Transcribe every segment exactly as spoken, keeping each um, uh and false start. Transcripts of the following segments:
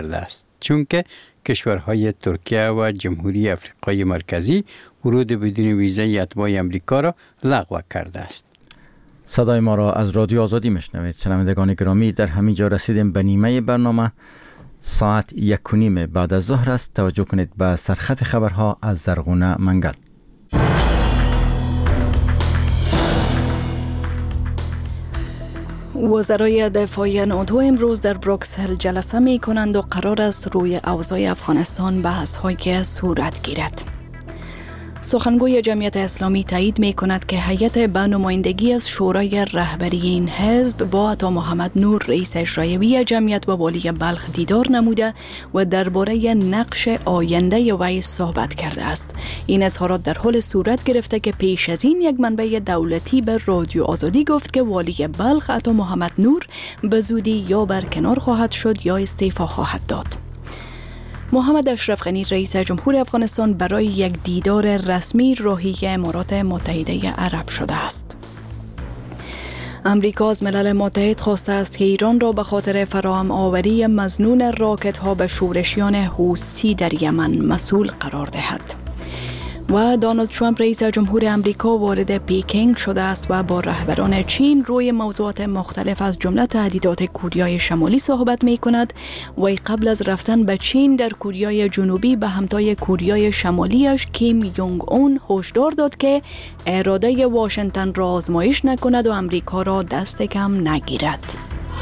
کرده است، چون که کشورهای ترکیه و جمهوری آفریقای مرکزی ورود بدون ویزای اتباع امریکا را لغو کرده است. صدای ما را از رادیو آزادی میشنوید. شنوندگان گرامی، در همین جا رسیدیم به نیمه برنامه. ساعت یک و نیم بعد از ظهر است. توجه کنید به سرخط خبرها از زرغونه منگل. وزرای دفاع ناتو امروز در بروکسل جلسه می کنند و قرار است روی اوضاع افغانستان بحث های صورت گیرد. سخنگوی جمعیت اسلامی تایید می کند که هیئت به نمایندگی از شورای رهبری این حزب با عطا محمد نور رئیس اجرایی جمعیت و والی بلخ دیدار نموده و درباره نقش آینده وی صحبت کرده است. این اظهارات در حال صورت گرفته که پیش از این یک منبع دولتی به رادیو آزادی گفت که والی بلخ عطا محمد نور به زودی یا برکنار خواهد شد یا استعفا خواهد داد. محمد اشرف غنی رئیس جمهور افغانستان برای یک دیدار رسمی راهی امارات متحده عرب شده است. امریکا از ملل متحد خواسته است که ایران را به خاطر فراهم آوری مظنون راکت ها به شورشیان حوثی در یمن مسئول قرار دهد. و دونالد ترامپ رئیس جمهور امریکا وارد پیکینگ شده است و با رهبران چین روی موضوعات مختلف از جمله تهدیدات کوریای شمالی صحبت می کند و قبل از رفتن به چین در کوریای جنوبی به همتای کوریای شمالیش کیم یونگ اون هشدار داد که اراده واشنگتن را آزمایش نکند و امریکا را دست کم نگیرد.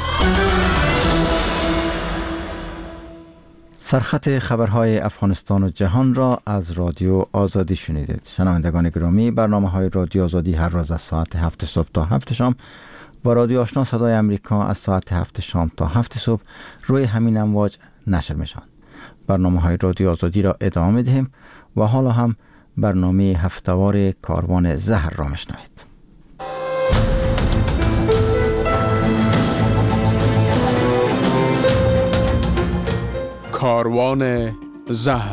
سرخط خبرهای افغانستان و جهان را از رادیو آزادی شنیدید. شنوندگان گرامی، برنامه‌های رادیو آزادی هر روز از ساعت هفت صبح تا هفت شام و رادیو آشنا صدای امریکا از ساعت هفت شام تا هفت صبح روی همین امواج نشر میشوند. برنامه‌های رادیو آزادی را ادامه می‌دهیم و حالا هم برنامه هفته‌وار کاروان زهر را میشنوید. کاروان زهر.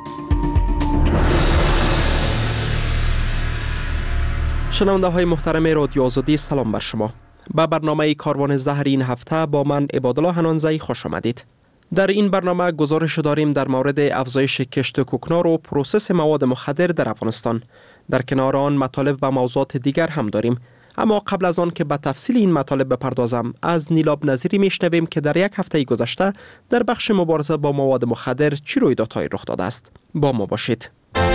شنونده های محترم رادیو آزادی، سلام بر شما. به برنامه کاروان زهر این هفته با من عبادالله حنانزی خوش آمدید. در این برنامه گزارش داریم در مورد افزایش کشت کوکنار و پروسس مواد مخدر در افغانستان. در کنار آن مطالب و موضوعات دیگر هم داریم. اما قبل از آن که به تفصیل این مطالب بپردازم، از نیلاب نظیری میشنویم که در یک هفته گذشته در بخش مبارزه با مواد مخدر چه رویدادهایی رخ داده است. با ما باشید.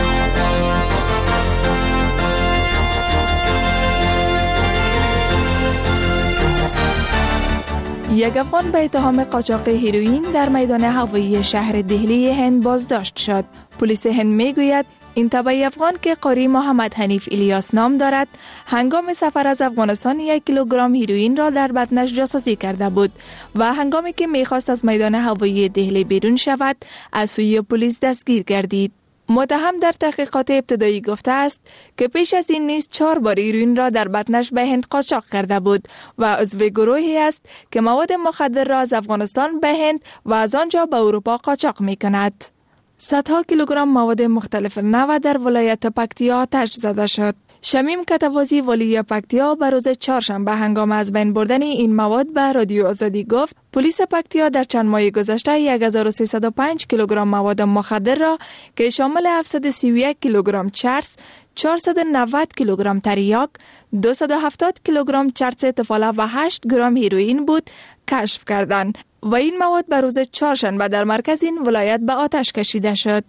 یک افغان به اتهام قاچاق هیروئین در میدان هوایی شهر دهلی هند بازداشت شد. پلیس هند میگوید این تبعی افغان که قاری محمد حنیف الیاس نام دارد، هنگام سفر از افغانستان یک کیلوگرم هیروئین را در بطنش جاسازی کرده بود و هنگامی که میخواست از میدان هوایی دهلی بیرون شود، از سوی پلیس دستگیر گردید. متهم در تحقیقات ابتدایی گفته است که پیش از این نیز چهار بار هیروئین را در بطنش به هند قاچاق کرده بود و عضو گروهی است که مواد مخدر را از افغانستان به هند و از آنجا به اروپا قاچاق می‌کند. صدها کیلوگرم مواد مختلف نو در ولایت پکتیا آتش زده شد. شمیم کتوازی والی پکتیا به روز چهارشنبه هنگام از بین بردن این مواد به رادیو آزادی گفت پلیس پکتیا در چند ماه گذشته هزار و سیصد و پنج کیلوگرم مواد مخدر را که شامل هفتصد و سی و یک کیلوگرم چرس، چهارصد و نود کیلوگرم تریاک، دویست و هفتاد کیلوگرم چرس تفاله و هشت گرم هیروئین بود کشف کردند و این مواد به روز چهارشنبه در مرکز این ولایت به آتش کشیده شد.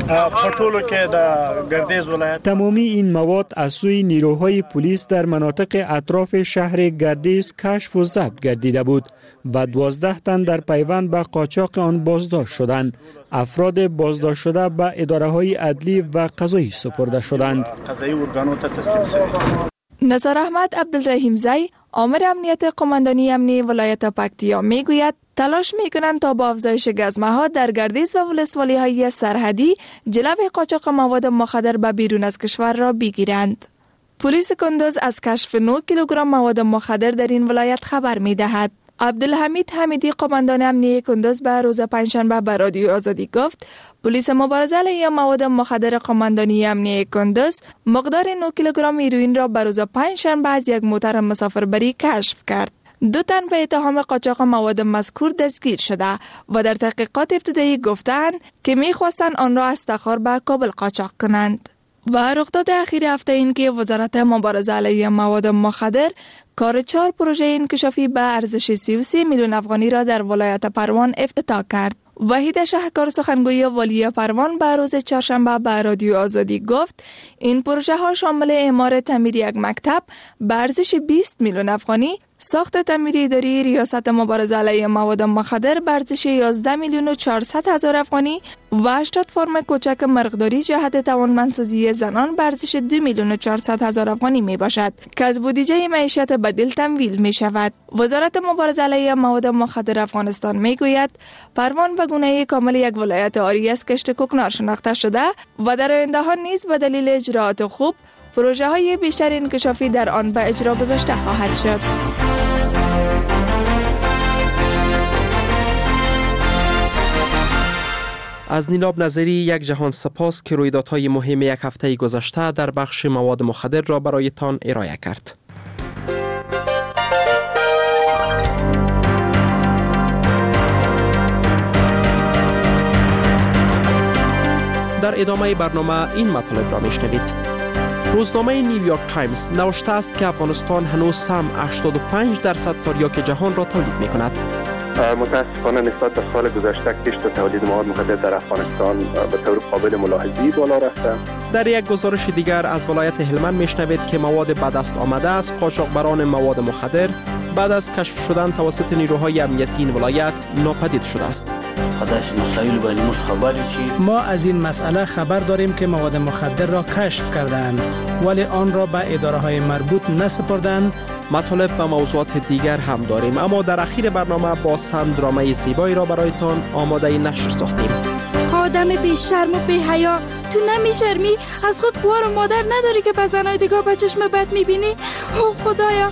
تمامی این مواد از سوی نیروهای پلیس در مناطق اطراف شهر گردیز کشف و ضبط گردیده بود و دوازده تن در پیوند به قاچاق آن بازداشت شدند. افراد بازداشت شده به اداره‌های عدلی و قضایی سپرده شدند. نثار احمد عبدالرحیم زی، آمر امنیت قماندانی امنی ولایت پکتیا میگوید تلاش میکنند تا با افزایش گزمه ها در گردیز و ولسوالی های سرحدی جلوی قاچاق مواد مخدر به بیرون از کشور را بگیرند. پلیس کندوز از کشف نه کیلوگرم مواد مخدر در این ولایت خبر میدهد. عبدالحمید حمیدی، قماندان امنیه کندوز، به روز پنجشنبه به رادیو آزادی گفت پلیس مبارزه علیه مواد مخدر قماندانی امنیه کندوز مقدار نه کیلوگرم هیروئین را به روز پنجشنبه از یک موتر مسافربری کشف کرد. دو تن به اتهام قاچاق مواد مذکور دستگیر شده و در تحقیقات ابتدایی گفتند که می‌خواستند آن را از تخار به کابل قاچاق کنند. و رخداد اخیر هفته این که وزارت مبارزه علیه مواد مخدر کار چهار پروژه انکشافی به ارزش سی و سه میلیون افغانی را در ولایت پروان افتتاح کرد. وحید شهکار سخنگوی والی پروان به روز چهارشنبه به رادیو آزادی گفت این پروژه ها شامل اعمار تعمیر یک مکتب به ارزش بیست میلیون افغانی، ساخت تعمیر اداری ریاست مبارزه علیه مواد مخدر به ارزش یازده میلیون و چهارصد هزار افغانی و هشتاد فرم کوچک مرغداری جهت توانمندسازی زنان به ارزش دو میلیون و چهارصد هزار افغانی می باشد که از بودجه معیشت بدیل تمویل می شود. وزارت مبارزه علیه مواد مخدر افغانستان می گوید پروان به گونه کامل یک ولایت عاری از کشت کوکنار شناخته شده و در آینده ها نیز به دلیل اجراات خوب پروژه های بیشتر انکشافی در آن به اجرا گذاشته خواهد شد. از نیلاب نظری یک جهان سپاس که رویدادهای مهم یک هفته گذشته در بخش مواد مخدر را برایتان ارائه کرد. در ادامه برنامه این مطالب را میشنوید. روزنامه نیویورک تایمز نوشته است که افغانستان هنوز سم هشتاد و پنج درصد تریاک جهان را تولید می کند. متاسفانه نسبت به سال گذشته کشت و تولید مواد مخدر در افغانستان به طور قابل ملاحظه‌ای بالا رفته. در یک گزارش دیگر از ولایت هلمند میشنوید که مواد به دست آمده از قاچاقبران مواد مخدر بعد از کشف شدن توسط نیروهای امنیتی این ولایت ناپدید شده است. ما از این مسئله خبر داریم که مواد مخدر را کشف کردند ولی آن را به اداره‌های مربوط نسپردند. مطالب و موضوعات دیگر هم داریم، اما در اخیر برنامه با هم درامه زیبایی را برایتان آماده نشر ساختیم. آدم بی شرم و بی حیا، تو نمی شرمی؟ از خود خوار و مادر نداری که به زنای دیگه با چشم بد می بینی؟ او خدایا.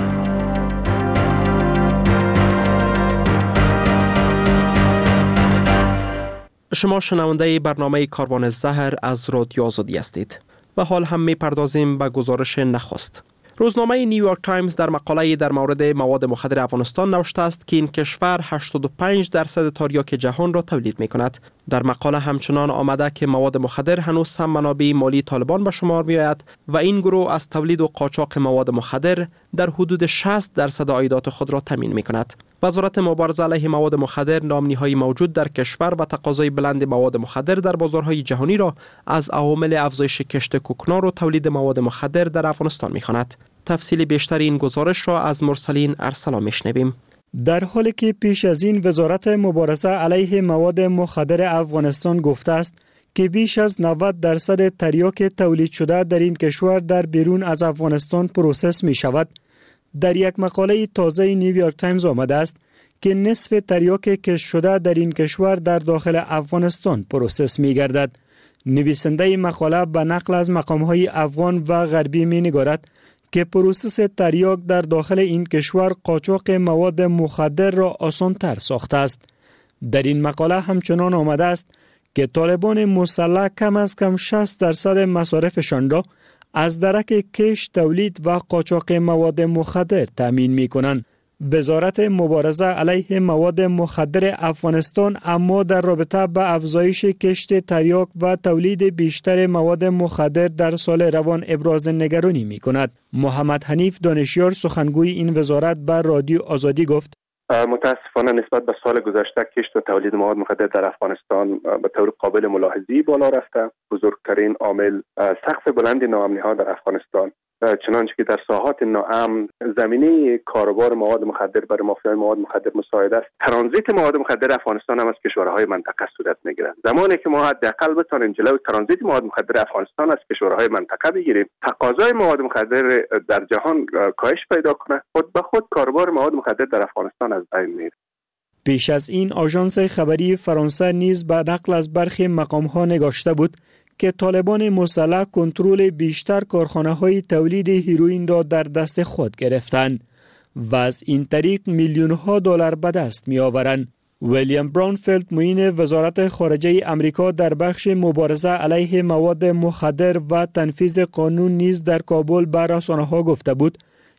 شما شنونده برنامه کاروان زهر از رادیو آزادی هستید. و حال هم می پردازیم به گزارش نخست. روزنامه نیویورک تایمز در مقاله‌ای در مورد مواد مخدر افغانستان نوشته است که این کشور هشتاد و پنج درصد تریاک جهان را تولید می کند. در مقاله همچنان آمده که مواد مخدر هنوز هم منابع مالی طالبان به شمار می آید و این گروه از تولید و قاچاق مواد مخدر در حدود شصت درصد عایدات خود را تامین می کند. وزارت مبارزه علیه مواد مخدر نامنی‌های موجود در کشور و تقاضای بلند مواد مخدر در بازارهای جهانی را از عوامل افزایش کشت کوکنار و تولید مواد مخدر در افغانستان می‌خواند. تفصیل بیشتر این گزارش را از مرسلین ارسلا میشنویم. در حالی که پیش از این وزارت مبارزه علیه مواد مخدر افغانستان گفته است که بیش از نود درصد تریاک تولید شده در این کشور در بیرون از افغانستان پروسس می شود، در یک مقاله تازه نیویورک تایمز آمده است که نصف تریاک کشت شده در این کشور در داخل افغانستان پروسس می گردد. نویسنده مقاله به نقل از مقام‌های افغان و غربی می نگارد که پروسس تریاک در داخل این کشور قاچاق مواد مخدر را آسان‌تر ساخته است. در این مقاله همچنان آمده است که طالبان مسلح کم از کم شصت درصد مصارفشان را از درک کشت، تولید و قاچاق مواد مخدر تامین می کنند. وزارت مبارزه علیه مواد مخدر افغانستان اما در رابطه با افزایش کشت تریاک و تولید بیشتر مواد مخدر در سال روان ابراز نگرانی می کند. محمد حنیف دانشیار سخنگوی این وزارت به رادیو آزادی گفت: متاسفانه نسبت به سال گذشته کشت و تولید مواد مخدر در افغانستان به طور قابل ملاحظه‌ای بالا رفته. بزرگترین عامل سقف بلند ناامنی‌ها در افغانستان، چنانچه که در ساحات ناامن زمینه کاروبار مواد مخدر برای مافیای مواد مخدر مساعد است. ترانزیت مواد مخدر افغانستان هم از کشورهای منطقه صورت میگیرد. زمانی که ما حداقل بتوانیم جلوی ترانزیت مواد مخدر افغانستان از کشورهای منطقه بگیریم، تقاضای مواد مخدر در جهان کاهش پیدا کنه، خود به خود کاروبار مواد مخدر در افغانستان از بین میره. پیش از این آژانس خبری فرانسه نیز به نقل از برخی مقام‌ها نگاشته بود که طالبان مسلح کنترل بیشتر کارخانه‌های تولید هیروئین را در دست خود گرفتند و از این طریق میلیون‌ها دلار به دست می‌آورند. ویلیام براونفیلد معین وزارت خارجه امریکا در بخش مبارزه علیه مواد مخدر و تنفیذ قانون نیز در کابل به رسانه‌ها گفته بود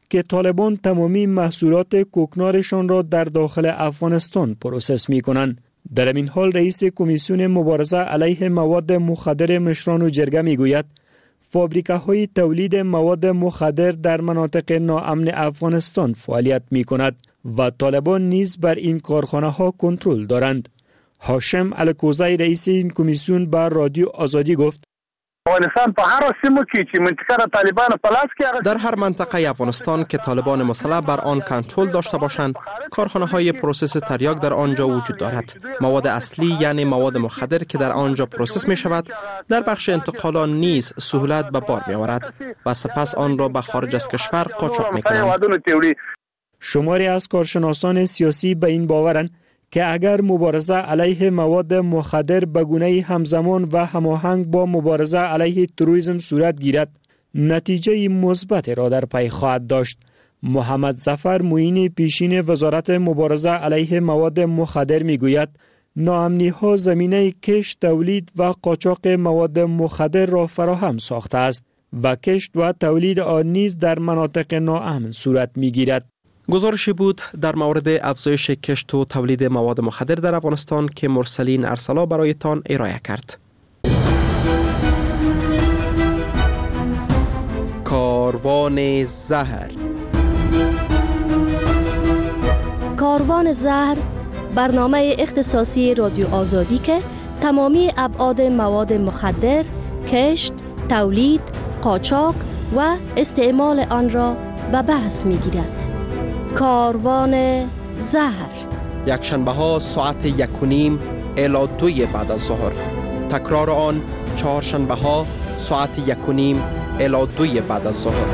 که طالبان تمامی محصولات کوکنارشان را در داخل افغانستان پروسس می کنند. در این حال رئیس کمیسیون مبارزه علیه مواد مخدر مشران و جرگه می گوید فابریکه‌های تولید مواد مخدر در مناطق ناامن افغانستان فعالیت می کند و طالبان نیز بر این کارخانه ها کنترل دارند. هاشم الکوزی رئیس این کمیسیون به رادیو آزادی گفت افغانستان په هر سیمه کې چې منطقه را طالبان په لاس کې در هر منطقه افغانستان که طالبان مسلح بر آن کنترل داشته باشند، کارخانه های پروسس تریاک در آنجا وجود دارد. مواد اصلی یعنی مواد مخدر که در آنجا پروسس می شود، در بخش انتقال آن نیز سهولت به بار می آورد و سپس آن را به خارج از کشور قاچاق می کنند. شماری از کارشناسان سیاسی به این باورند که اگر مبارزه علیه مواد مخدر به گونه همزمان و هماهنگ با مبارزه علیه تروریسم صورت گیرد، نتیجه مثبت را در پی خواهد داشت. محمد ظفر معین پیشین وزارت مبارزه علیه مواد مخدر می گوید ناامنی ها زمینه کشت، تولید و قاچاق مواد مخدر را فراهم ساخته است و کشت و تولید آن نیز در مناطق ناامن صورت می گیرد. گزارشی بود در مورد افزایش کشت و تولید مواد مخدر در افغانستان که مرسلین ارسلا برایتان ارائه کرد. کاروان زهر. کاروان زهر برنامه اختصاصی رادیو آزادی که تمامی ابعاد مواد مخدر، کشت، تولید، قاچاق و استعمال آن را به بحث می گیرد. کاروان زهر یک شنبه ها ساعت یک و نیم الی دوی بعد از ظهر. تکرار آن چهار شنبه ها ساعت یک و نیم الی دوی بعد از ظهر.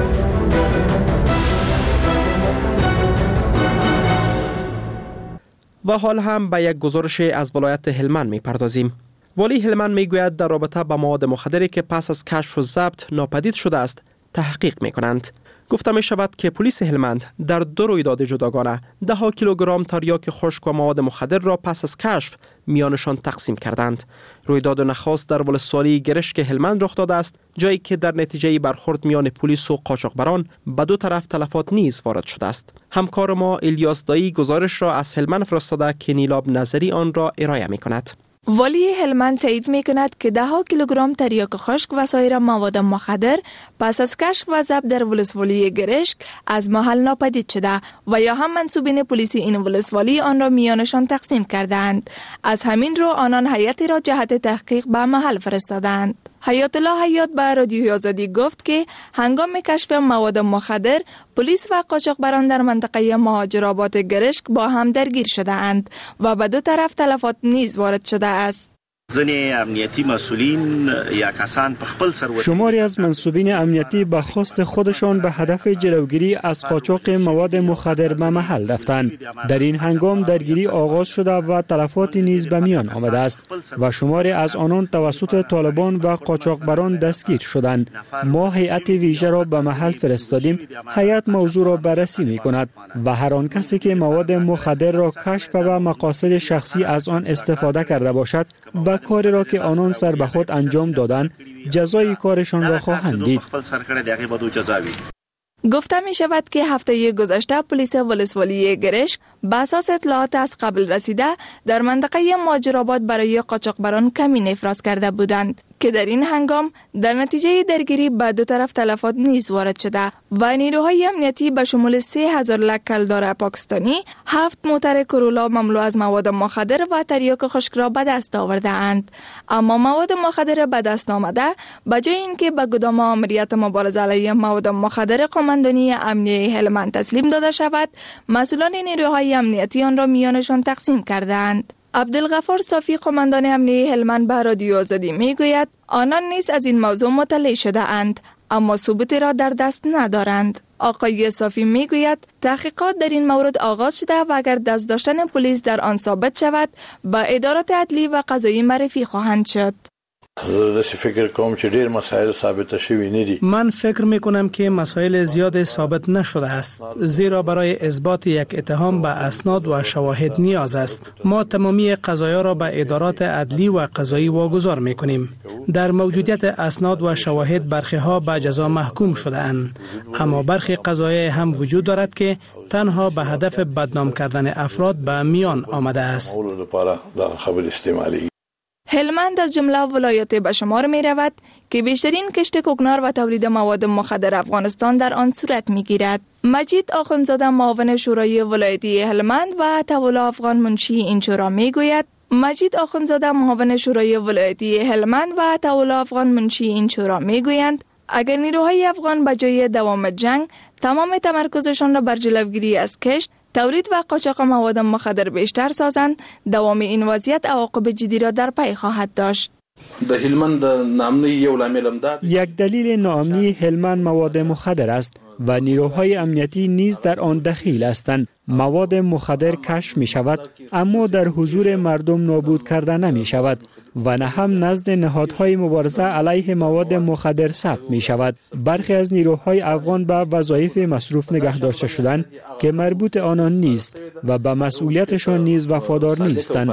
و حال هم به یک گزارش از ولایت هلمند می پردازیم. والی هلمند می گوید در رابطه با مواد مخدری که پس از کشف و ضبط ناپدید شده است تحقیق می کنند. گفته می شود که پلیس هلمند در دو رویداد جداگانه ده ها کیلوگرم تریاک خشک و مواد مخدر را پس از کشف میانشان تقسیم کردند. رویداد نخست در ولسوالی گرشک هلمند رخ داده است، جایی که در نتیجه برخورد میان پلیس و قاچاقبران به دو طرف تلفات نیز وارد شده است. همکار ما الیاس دایی گزارش را از هلمند فرستاده که نیلاب نظری آن را ارائه می کند. والی هلمند تایید می کند که ده ها کیلوگرم تریاک خشک و سایر مواد مخدر پس از کشف و ضبط در ولسوالی گرشک از محل ناپدید شده و یا هم منصوبین پلیسی این ولسوالی آن را میانشان تقسیم کردند. از همین رو آنان هیئتی را جهت تحقیق به محل فرستادند. حیات الله حیات به رادیو آزادی گفت که هنگام کشف مواد مخدر پلیس و قاچاقبران در منطقه مهاجرآباد گرشک با هم درگیر شده اند و به دو طرف تلفات نیز وارد شده است. ځینې امنیتی مسئولین یا کسان په خپل سر شماری از منصوبین امنیتی به خواست خودشان به هدف جلوگیری از قاچاق مواد مخدر به محل رفتند. در این هنگام درگیری آغاز شده و تلفاتی نیز به میان آمده است و شماری از آنان توسط طالبان و قاچاقبران دستگیر شدند. ما هیئت ویژه را به محل فرستادیم. هیئت موضوع را بررسی می کند و هر آن کسی که مواد مخدر را کشف و مقاصد شخصی از آن استفاده کرده باشد و کاری را که آنان سر به خود انجام دادند جزای کارشان را خواهند دید. گفته می شود که هفته گذشته پلیس ولسوالی گرشک به اساس اطلاعات از قبل رسیده در منطقه مهاجرآباد برای قاچاقبران کمین افراز کرده بودند که در این هنگام در نتیجه درگیری به دو طرف تلفات نیز وارد شده و نیروهای امنیتی به شمول سه هزار لک کلدار پاکستانی، هفت موتر کرولا مملو از مواد مخدر و تریاک خشک را به دست آورده اند. اما مواد مخدر به دست آمده به جای اینکه به گدام آمریت مبارزه علیه مواد مخدر قماندانی امنیه هلمند تسلیم داده شود، مسئولان نیروهای امنیتی آن را میانشان تقسیم کردند. عبدالغفار صافی قماندان امنیه هلمند به رادیو آزادی می گوید آنان نیز از این موضوع مطلع شده اند اما ثبوتی را در دست ندارند. آقای صافی می گوید تحقیقات در این مورد آغاز شده و اگر دست داشتن پلیس در آن ثابت شود به ادارات عدلی و قضایی معرفی خواهند شد. من فکر می کنم که مسائل زیاد ثابت نشده است، زیرا برای اثبات یک اتهام به اسناد و شواهد نیاز است. ما تمامی قضایا را به ادارات عدلی و قضایی واگذار می کنیم. در موجودیت اسناد و شواهد برخی ها به جزا محکوم شده‌اند، اما برخی قضایای هم وجود دارد که تنها به هدف بدنام کردن افراد به میان آمده است. هلمند از جمله ولایات به شمار می رود که بیشترین کشت کوکنار و تولید مواد مخدر افغانستان در آن صورت می گیرد. مجید آخوندزاده معاون شورای ولایتی هلمند و عطاالله افغان منشی این شورا می گوید مجید آخوندزاده معاون شورای ولایتی هلمند و عطاالله افغان منشی این شورا می گویند اگر نیروهای افغان به جای دوام جنگ تمام تمرکزشان را بر جلوگیری از کشت، تولید و قاچاق مواد مخدر بیشتر سازند، دوام این وضعیت عواقب جدی را در پی خواهد داشت. یک دلیل ناامنی هلمند مواد مخدر است و نیروهای امنیتی نیز در آن دخیل هستند. مواد مخدر کشف می شود اما در حضور مردم نابود کرده نمی شود و نه هم نزد نهادهای مبارزه علیه مواد مخدر ثبت می شود. برخی از نیروهای افغان به وظایف مصروف نگه داشته شدند که مربوط آنان نیست و به مسئولیتشان نیز وفادار نیستند.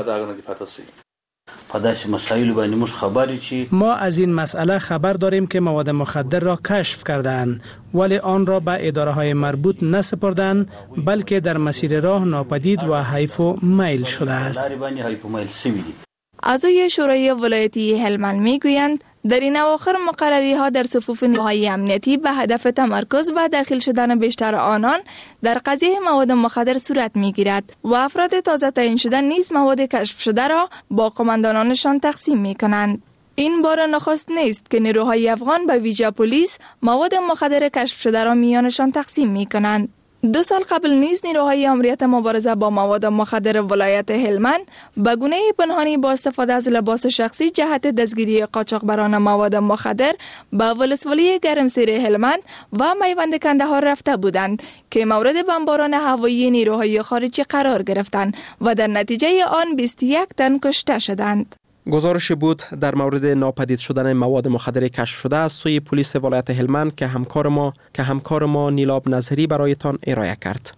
ما از این مسئله خبر داریم که مواد مخدر را کشف کردند ولی آن را به اداره های مربوط نسپردند بلکه در مسیر راه ناپدید و حیف و میل شده است. اعضای شورای ولایتی هلمند می گویند در این اواخر مقرری ها در صفوف نیروهای امنیتی به هدف تمرکز و داخل شدن بیشتر آنان در قضیه مواد مخدر صورت می گیرد و افراد تازه تعیین شده نیز مواد کشف شده را با قماندانانشان تقسیم می کنند. این بار نخست نیست که نیروهای افغان به ویژه پلیس مواد مخدر کشف شده را میانشان تقسیم می کنند. دو سال قبل نیز نیروهای امنیت مبارزه با مواد مخدر ولایت هلمند به گونه پنهانی با استفاده از لباس شخصی جهت دستگیری قاچاقبران مواد مخدر به ولسوالی گرمسیر هلمند و میوند کندهار رفته بودند که مورد بمباران هوایی نیروهای خارجی قرار گرفتند و در نتیجه آن بیست و یک تن کشته شدند. گزارش بود در مورد ناپدید شدن مواد مخدر کشف شده از سوی پلیس ولایت هلمند که همکار ما که همکار ما نیلاب نظری برایتان ارائه کرد.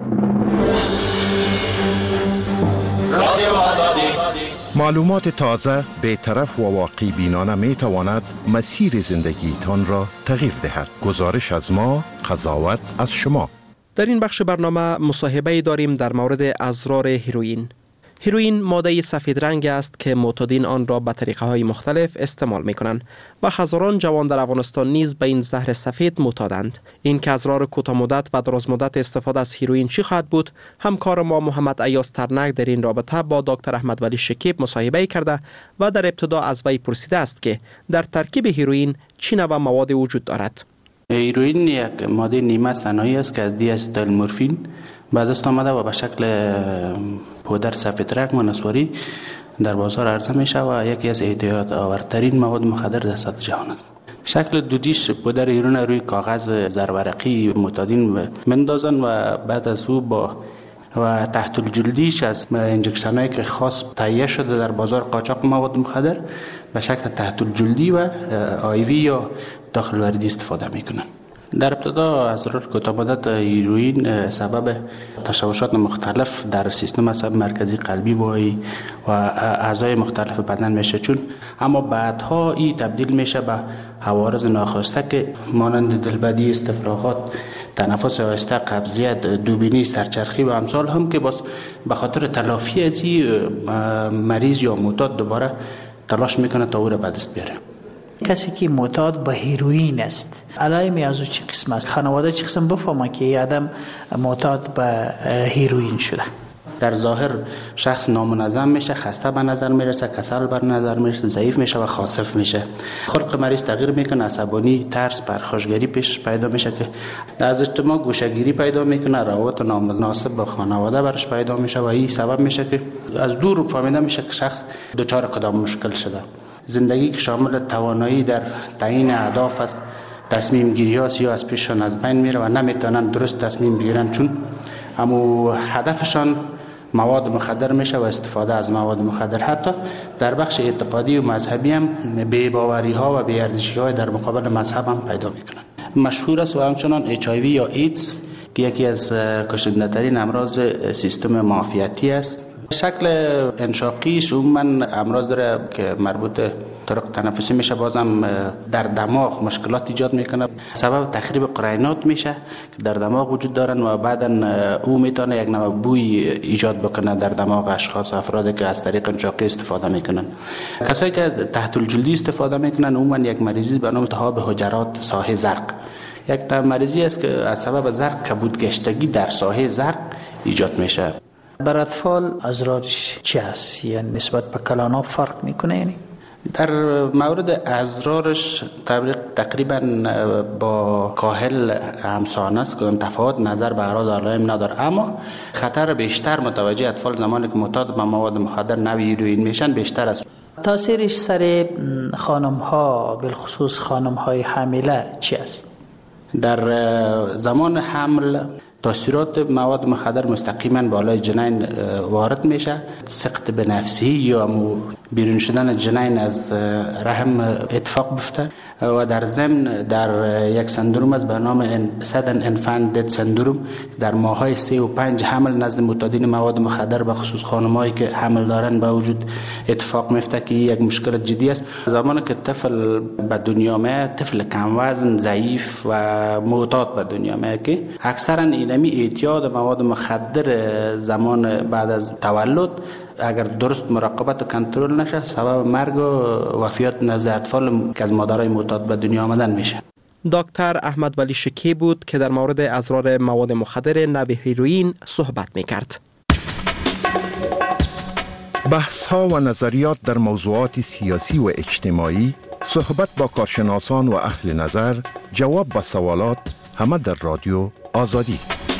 معلومات تازه، بی‌طرف و واقع بینانه می تواند مسیر زندگی تان را تغییر دهد. گزارش از ما، قضاوت از شما. در این بخش برنامه مصاحبه داریم در مورد اسرار هیروئین. هیروئین ماده سفید رنگ است که معتادین آن را به طریقه های مختلف استعمال می کنند و هزاران جوان در افغانستان نیز به این زهر سفید معتادند. این که اسرار کوتاه مدت و دراز مدت استفاده از هیروئین چی خواهد بود؟ همکار ما محمد ایاز ترنک در این رابطه با دکتر احمد ولی شکیب مصاحبه کرده و در ابتدا از وی پرسیده است که در ترکیب هیروئین چه نوع مواد وجود دارد. هیروئین یک ماده نیمه صناعی است که از دی استیل مورفین بعد است آمده و به شکل پودر سفید رنگ و نسواری در بازار عرضه می شود و یکی از اعتیاد آورترین مواد مخدر در سطح جهان است. شکل دودیش پودر هیروئین روی کاغذ زرورقی معتادین مندازن و بعد از او با و تحت الجلدیش از انجکشن هایی که خاص تهیه شده در بازار قاچاق مواد مخدر به شکل تحت الجلدی و آیوی یا داخل وردی استفاده می کنن. در ابتدا اسرار کوتاه مدت هیروئین سبب تشوشات مختلف در سیستم عصبی مرکزی قلبی وای و اعضای مختلف بدن میشه چون اما بعدها این تبدیل میشه به عوارض ناخواسته که مانند دلبدی، استفراغات، تنفس آهسته، قبضیت، دوبینی، سرچرخی و امثال هم که باز به خاطر تلافی از این مریض یا معتاد دوباره تلاش میکنه تا او را به دست بیاره. کسی که معتاد به هیروئین است علائم از او چه قسم است؟ خانواده چه قسم بفهمه که آدم معتاد به هیروئین شده؟ در ظاهر شخص نامنظم میشه، خسته به نظر میرسه، کسل بر نظر میرسه، ضعیف میشه و خاصف میشه. خلق مریض تغییر میکنه، عصبانی، ترس، پرخاشگری پیش پیدا میشه که از اجتماع گوشه‌گیری پیدا میکنه، روابط نامناسب با خانواده برش پیدا میشه و این سبب میشه که از دور فهمیده میشه که شخص دچار کدام مشکل شده. زندگی که شامل توانایی در تعیین اهداف است، تصمیم گیری ها یا از پیششان از بین میره و نمیتونن درست تصمیم بگیرن چون اما هدفشان مواد مخدر میشه و استفاده از مواد مخدر. حتی در بخش اعتقادی و مذهبی هم بی‌باوری ها و بی‌ارزشی های در مقابل مذهب هم پیدا میکنن. مشهور است و همچنان اچ آی وی یا ایدز که یکی از کشنده ترین امراض سیستم معافیتی است. شکل انشاقیش عموما امراض داره که مربوط طرق تنفسی میشه، بازم در دماغ مشکلات ایجاد میکنه، سبب تخریب قرینات میشه که در دماغ وجود دارن و بعدا او میتونه یک نوع بوی ایجاد بکنه در دماغ اشخاص افرادی که از طریق انشاقی استفاده میکنن. کسایی که تحت الجلدی استفاده میکنن عموما یک مریضی به نام التهاب حجرات ساحه زرق، یک مریضی است که از سبب زرق کبودگشتگی در ساحه زرق ایجاد میشه. بر اطفال ازرارش چی است؟ یعنی نسبت به کلاناب فرق میکنه؟ یعنی در مورد ازرارش تقریبا با کاهل همسان است، کدام تفاوت نظر به اعراض علائم نداره، اما خطر بیشتر متوجه اطفال زمانی که معتاد به مواد مخدر نوع هیروئین میشن بیشتر است. تاثیرش سر خانم ها بالخصوص خانم های حامله چی است؟ در زمان حمل تاثیرات مواد مخدر مستقیما بالای جنین وارد میشه، سقط به نفسی یا بیرون شدن جنین از رحم اتفاق بیفته و در ضمن در یک سندروم از به نام سدن انفانت دد سندروم در ماهای سه و پنج حمل نزد معتادین مواد مخدر به خصوص خانمایی که حمل دارن به وجود اتفاق میفته که یک مشکل جدی است. زمانی که طفل به دنیا میاد، طفل کم وزن ضعیف و معتاد به دنیا میاد که اکثرا اینمی اعتیاد مواد مخدر زمان بعد از تولد اگر درست مراقبت و کنترل نشه سبب مرگ و وفیات نزد اطفال که از مادرای معتاد به دنیا آمدن میشه. دکتر احمد ولی شکی بود که در مورد اضرار مواد مخدر نوع هیروئین صحبت میکرد. بحث ها و نظریات در موضوعات سیاسی و اجتماعی، صحبت با کارشناسان و اهل نظر، جواب به سوالات، همه در رادیو آزادی.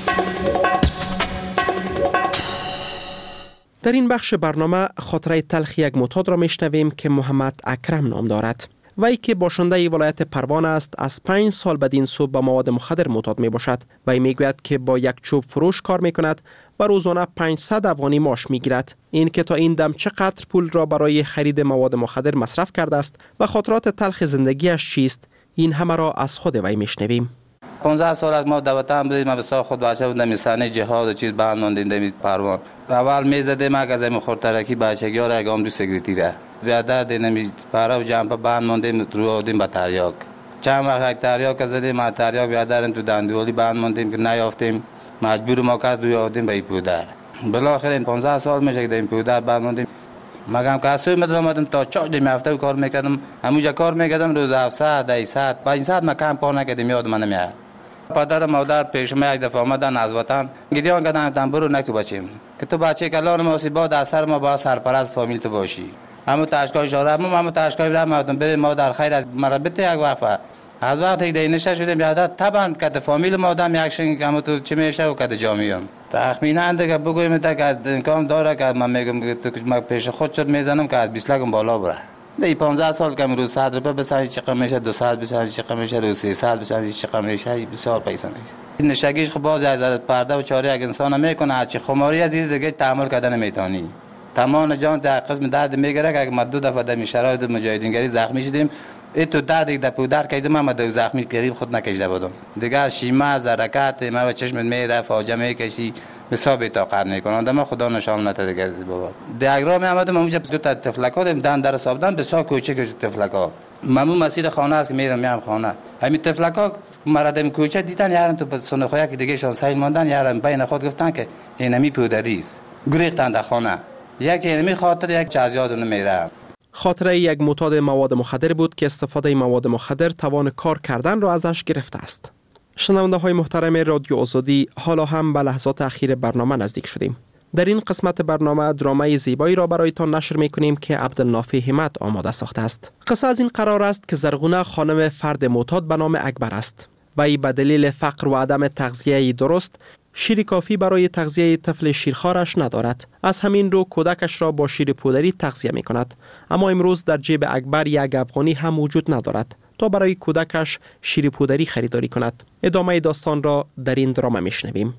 در این بخش برنامه خاطره تلخ یک معتاد را میشنویم که محمد اکرم نام دارد. وی که باشنده ولایت پروان است، از پنج سال بدین سو به مواد مخدر معتاد می باشد. وی میگوید که با یک چوب فروش کار می کند و روزانه پانصد افغانی معاش می گیرد. این که تا این دم چقدر پول را برای خرید مواد مخدر مصرف کرده است و خاطرات تلخ زندگیش چیست، این همه را از خود وی میشنویم. پانزده سال از ما دوتام بودیم، ما به سال خود بچه بودم میسانه جهاد و چیز بند ماندیم دمید پروان. اول میزده ما که از این خورترکی بچگی ها را اگام دو سگریتی را بیادر دینمی پارا و جمپا بند ماندیم رو آدیم با تریاک. چند وقت یک تریاک زدیم، ما تریاک بیادرم تو دندولی بند ماندیم که نیافتیم، مجبور ما کرد روی آدیم به پودر. بالاخره این پانزده سال میشه که این پودر بند ماندیم. مگم که اصوی مدل آمدم تا چاک دیم هفته کار میکردم، همونجا کار میکردم روز هفت ساعت، ده ساعت، پنج ساعت ما کم کار نکردیم، یاد من نمیاد. پدر مادر پیش ما یک دفعه آمدن از وطن گریان کردن گفتن برو نکو بچیم که تو بچه کلان ما با در سر ما با سرپرست فامیل تو باشی. همون تاشکای شورا ما همون تاشکای راه مردم بریم ما در خیر از مربط یک وقفه از وقتی که نشه شدیم یادت طبعا که فامیل ما دم یک شنگ که تو چه میشه و که جامعیم تخمینا انده که بگویم تا که از امکان داره که من میگم تو ما پیش خود شد میزنم که از بیست لگم بالا بره. دی پانزده سال که روز صد روپه بسازی چقدر میشه، دو ساعت بسازی چقدر میشه، روز سه ساعت بسازی چقدر میشه، بسیار پیسه میشه. نشگیش خب باز از پرده و چاره یک انسان میکنه، هرچی خماری از این دیگه تحمل کردن نمیتونی. تمام جان در قسم درد میگیره که اگه ما دو دفعه در شرایط مجاهدینگری زخمی شدیم، ای تو درد یک دپو در کشیدم ما دو زخمی گریب خود نکشیده بودم. دیگه از شیما از حرکت ما به چشمت میره فاجعه میکشی حساب طاقت نکنه. آدم خدا نشان نده دیگه بابا. دیاگرام آمدم اونجا دو تا تفلکا دادن در حسابدان بسیار کوچیک تفلکا. ممنون مسیر خانه است که میرم میام خانه. همین تفلکا مردم کوچه دیدن یارم تو سنخویا که دیگه شان سایل ماندن یارم بین خود گفتن که اینمی پودری است. گریختن در خانه. یک اینمی خاطر یک چیز یادم نمیره. خاطره یک معتاد مواد مخدر بود که استفاده مواد مخدر توان کار کردن را ازش گرفته است. شنونده های محترم رادیو آزادی، حالا هم به لحظات اخیر برنامه نزدیک شدیم. در این قسمت برنامه درامای زیبایی را برایتان نشر میکنیم که عبدالنافع همت آماده ساخته است. قصه از این قرار است که زرغونه خانم فرد معتاد به نام اکبر است. وی به دلیل فقر و عدم تغذیه درست شیر کافی برای تغذیه طفل شیرخوارش ندارد. از همین رو کودکش را با شیر پودری تغذیه می کند. اما امروز در جیب اکبر یک افغانی هم وجود ندارد تا برای کودکش شیر پودری خریداری کند. ادامه داستان را در این دراما می شنویم.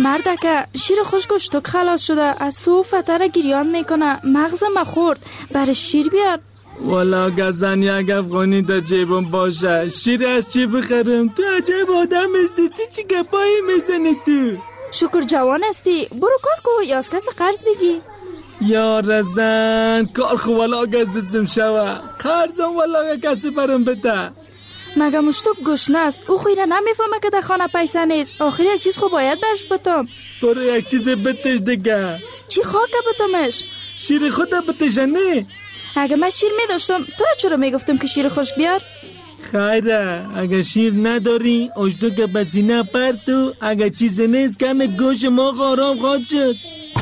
مردکه شیر خوشگوشتک خلاص شده، از سو فتره گریان میکنه، مغزم خورد، برای شیر بیار. والا گزن یک افغانی در جیبم باشه، شیر از چی بخرم؟ تو عجب آدم هستی، تو چی گپایی میزنی تو؟ شکر جوان هستی، برو کار کو یا از کسی قرض بگی. یا رزن کار خو والا گزدستم شوه، قرضم والا کسی برم بده. مگه مشتوک گشنه است، او خیره نمیفهمه که در خانه پیسه نیست. آخر یک چیز خو باید برش بتم. برو یک چیز بتش دیگه. چی خاکه بتمش؟ شیر خود بتشنه. اگه من شیر می داشتم تو را چرا می گفتم که شیر خوش بیار؟ خیره اگه شیر نداری اشتو که بسینه پرتو، اگه چیز نیست کم گوش ما غارام خواد شد.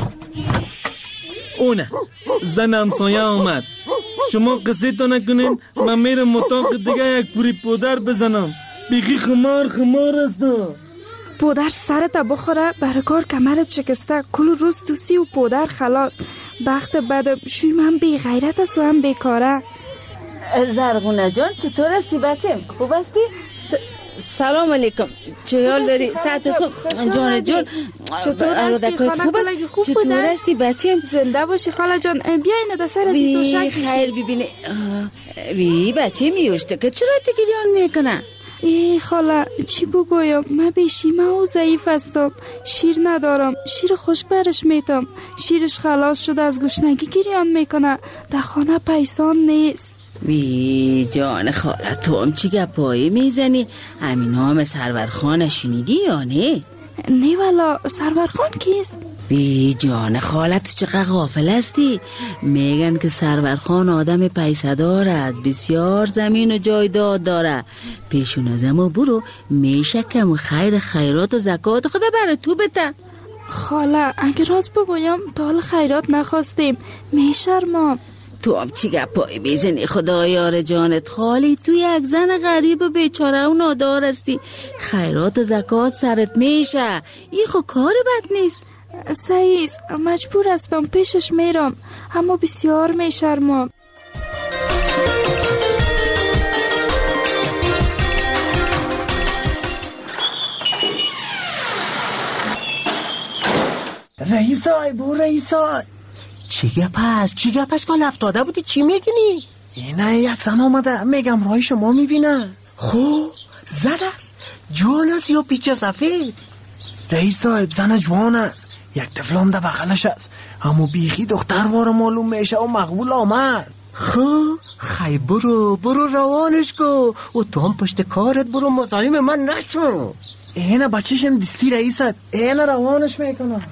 اونه زن همسایه آمد، شما قصه تا نکنین، من میرم مطاق دیگه یک پوری پودر بزنم. بیخی خمار خمار است. پودر سرت بخوره، برای کار کمرت شکسته، کل روز دوستی و پودر خلاص. بخت بدم شوی من بی غیرت است و هم بیکاره. زرغونه جان چطور هستی بچه؟ خوب هستی؟ سلام علیکم، چه حال داری؟ ساعت خوب جان جان چطور هستی؟ خوب است؟ چطور هستی بچه؟ زنده باشی خاله جان. بیا اینو در سر ازی تو شک بشی. خیر ببینه وی بچه میوشته که چرا تگریان میکنه؟ ای خاله چی بگویم، من بیشیمه و ضعیف هستم، شیر ندارم، شیر خوش برش میتم، شیرش خلاص شده از گشنگی گریان میکنه، در خانه پیسان نیست. وی جان خاله تو هم چی گپایی میزنی؟ همین نام سرورخان شنیدی یا نه؟ نه والا سرورخان کیست؟ بی جان خاله تو چقدر غافل هستی؟ میگن که سرورخان آدم پیسه دار است، بسیار زمین و جایداد داره. پیشون ازمو برو، میشه که خیر خیرات و زکات خدا برای تو بده. خاله اگه راست بگویم تا حال خیرات نخواستیم، میشرمم. تو هم چی گپایی بیزنی خدا یار جانت؟ خالی تو یک زن غریب و بیچاره و نادار هستی، خیرات و زکات سرت میشه، این خو کار بد نیست. سعیز مجبور هستم پیشش میرم، اما بسیار میشرمم. رئیسای بو رئیسای چی گپ هست؟ چی گپ هست؟ کال افتاده بودی چی میگنی؟ اینه یک زن آمده، میگم رای شما میبینه. خب زن است؟ جوان است یا پیچه سفید؟ رئیس صاحب زن جوان است، یک طفلام ده بغلش است، اما بیخی دختر وار معلوم میشه و مقبول آمد. خب خی برو برو روانش کو و تو هم پشت کارت برو، مزاحم من نشو. اینه بچهشم دستی رئیس صاحب، اینه روانش میکنم.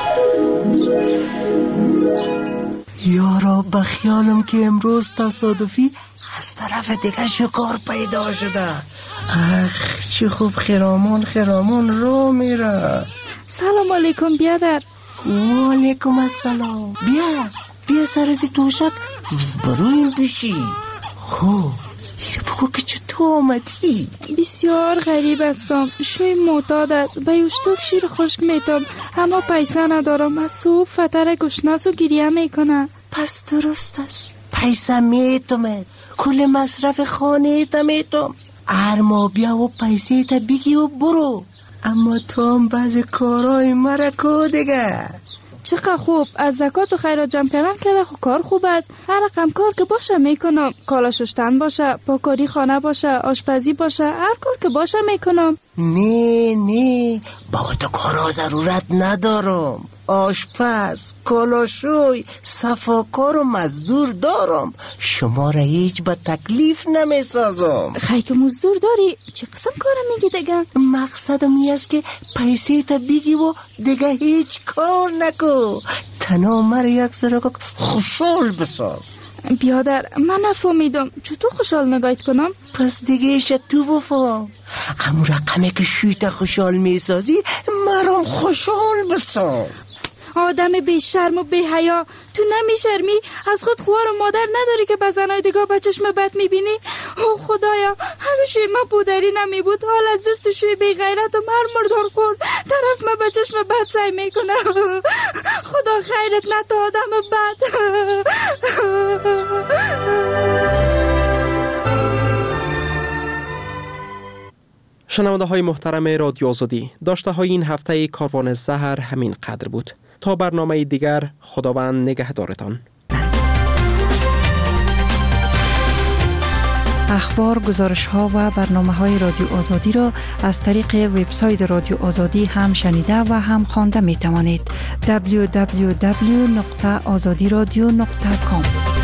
یارا بخیالم که امروز تصادفی از طرف دیگه شکار پیدا شده. اخ چه خوب خرامان خرامان رو میره. سلام علیکم بیادر. و علیکم السلام. بیا بیا سرزی توشک برو این بشی. خوب میره بگو که چطور آمدی؟ بسیار غریب هستم، شوی معتاد است، به یوشتوک شیر خشک میتم، اما پیسه ندارم، از صبح فتر گشناس و گریه میکنه. پس درست است، پیسه میتم، کل مصرف خانه تا میتم، هر ماه بیا و پیسه تا بگی و برو، اما تو هم بعض کارهای مرکو دیگه. چقدر خوب، از زکات و خیرات جمع کردن که خو کار خوب است. هر رقم کار که باشه میکنم، کالا شستن باشه، پاکاری خانه باشه، آشپزی باشه، هر کار که باشه میکنم. نه نه با تو کارا ضرورت ندارم، آشپز، کالاشوی، صفاکار و مزدور دارم، شما را هیچ با تکلیف نمیسازم. خیلی که مزدور داری؟ چه قسم کارم میگی دیگه؟ مقصدم این است که پیسه تا بگی و دیگه هیچ کار نکو، تنها مرا یک سرگاه خوشحال بساز. بیادر من نفهمیدم، چطور خوشحال نگاهت کنم؟ پس دیگه ایش تو بفهم، همون رقمه که شویت خوشحال میسازی مرام خوشحال بساز. آدم بی شرم و بی حیا، تو نمیشرمی؟ از خود خوار و مادر نداری که به زنای دیگه به چشم بد میبینی؟ او خدایا، همه شوی من بودری نمی بود، حال از دست شوی بی غیرت و مر مردان خورد، طرف من به چشم بد سعی میکنه. خدا خیرت نده آدم بد. شنونده های محترم رادیو آزادی، داشته های این هفته کاروان زهر همین قدر بود. تا برنامه دیگر، خداوند نگهدارتان. اخبار، گزارش ها و برنامه های رادیو آزادی را از طریق وبسایت رادیو آزادی هم شنیده و هم خوانده می توانید. دبلیو دبلیو دبلیو دات آزادی رادیو دات کام